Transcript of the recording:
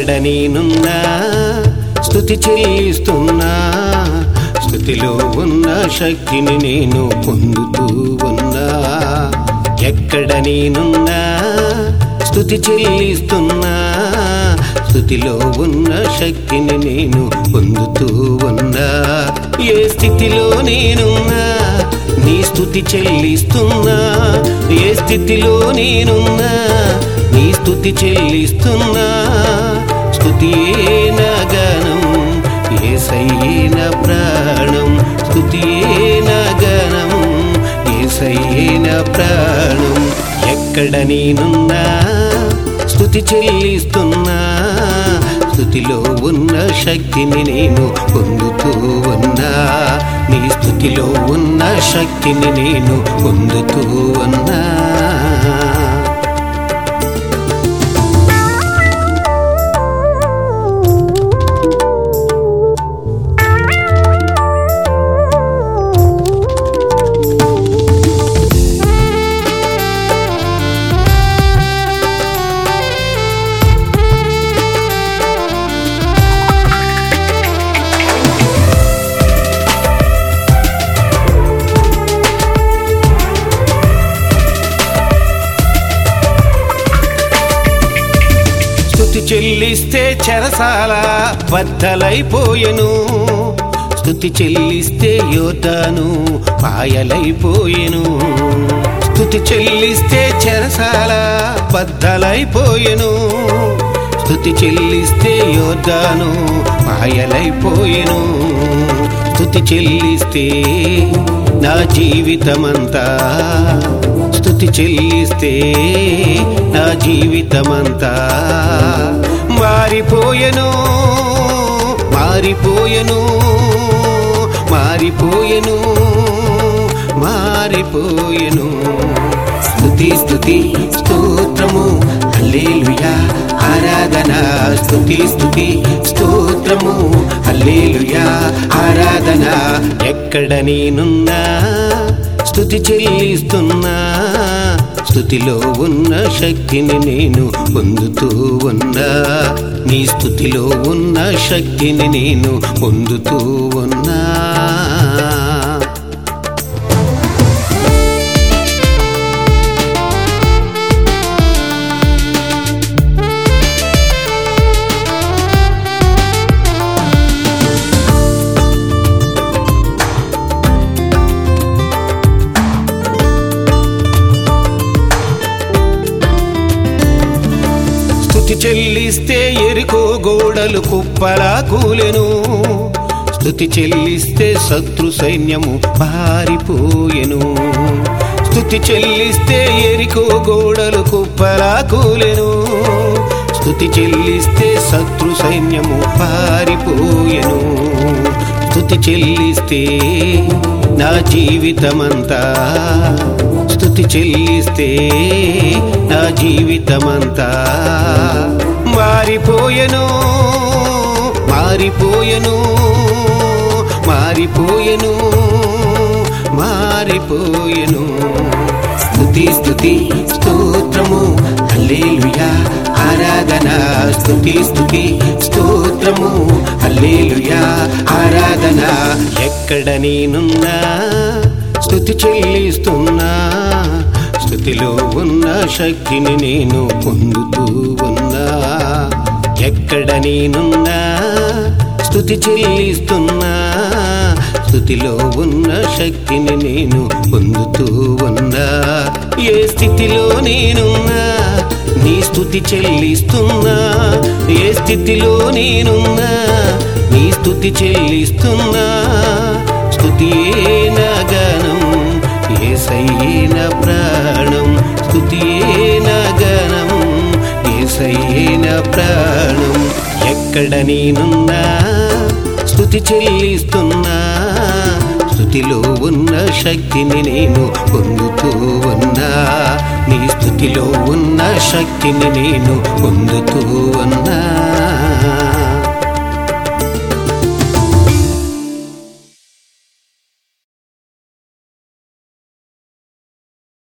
ఎక్కడ నేనున్నా స్తుతి చెల్లిస్తున్నా, స్తుతిలో ఉన్న శక్తిని నేను పొందుతూ ఉన్నా. ఎక్కడ నేనున్నా స్తుతి చెల్లిస్తున్నా, స్తుతిలో ఉన్న శక్తిని నేను పొందుతూ ఉన్నా. ఏ స్థితిలో నేనున్నా నీ స్తుతి చెల్లిస్తున్నా, ఏ స్థితిలో నేనున్నా నీ స్తుతి చెల్లిస్తున్నా. స్తుతియే నా గానం, యేసయ్యే నా ప్రాణం, స్తుతియే నా గానం, యేసయ్యే నా ప్రాణం. ఎక్కడ నేనున్నా స్తుతి చెల్లిస్తున్నా, స్తుతిలో ఉన్న శక్తిని నేను పొందుతూ ఉన్నా. నీ స్తుతిలో ఉన్న శక్తిని నేను పొందుతూ ఉన్నా. స్తుతి చెల్లిస్తే చెరసాల బద్దలైపోయెను, స్తుతి చెల్లిస్తే యోర్దాను పాయలైపోయెను. స్తుతి చెల్లిస్తే చెరసాల బద్దలైపోయెను, స్తుతి చెల్లిస్తే యోర్దాను పాయలైపోయెను. స్తుతి చెల్లిస్తే నా జీవితమంతా, స్తుతి చెల్లిస్తే నా జీవితమంతా మారిపోయెను, మారిపోయెను, మారిపోయెను, మారిపోయెను. స్తుతి స్తుతి స్తోత్రము హల్లెలూయా ఆరాధన, స్తుతి స్తుతి స్తోత్రము హల్లెలూయా ఆరాధన. ఎక్కడ నేనున్నా స్తుతి చెల్లిస్తున్నా, స్తుతిలో ఉన్న శక్తిని నేను పొందుతూ ఉన్నా. నీ స్తుతిలో ఉన్న శక్తిని నేను పొందుతూ ఉన్నా. స్తుతి చెల్లిస్తే ఎరికో గోడలు కుప్పలా కూలెను, స్తుతి చెల్లిస్తే శత్రు సైన్యము పారిపోయెను. స్తుతి చెల్లిస్తే ఎరికో గోడలు కుప్పలా కూలెను, స్తుతి చెల్లిస్తే శత్రు సైన్యము పారిపోయెను. స్తుతి చెల్లిస్తే నా జీవితమంతా, స్తుతి చెల్లిస్తే నా జీవితమంతా మారిపోయెను, మారిపోయెను, మారిపోయెను, మారిపోయెను. స్తుతి స్తుతి స్తోత్రము హల్లెలూయా ఆరాధన, స్తుతి స్తుతి స్తోత్రము హల్లెలూయా ఆరాధన. ఎక్కడ నేనున్నా స్తుతి చెల్లిస్తున్నా, స్తుతిలో ఉన్న శక్తిని నేను పొందుతూ ఉన్నా. ఎక్కడ నేనున్నా స్తుతి చెల్లిస్తున్నా, స్తుతిలో ఉన్న శక్తిని నేను పొందుతూ ఉన్నా. ఏ స్థితిలో నేనున్నా నీ స్తుతి చెల్లిస్తున్నా, ఏ స్థితిలో నేనున్నా నీ స్తుతి చెల్లిస్తున్నా. స్తుతియే నా గానం, యేసయ్యే నా ప్రాణం, స్తుతియే నా గానం, యేసయ్యే నా ప్రాణం. ఎక్కడ నేనున్నా స్తుతి చెల్లిస్తున్నా, స్తుతిలో ఉన్న శక్తిని నేను పొందుతూ ఉన్నా. నీ స్తుతిలో ఉన్న శక్తిని నేను పొందుతూ ఉన్నా.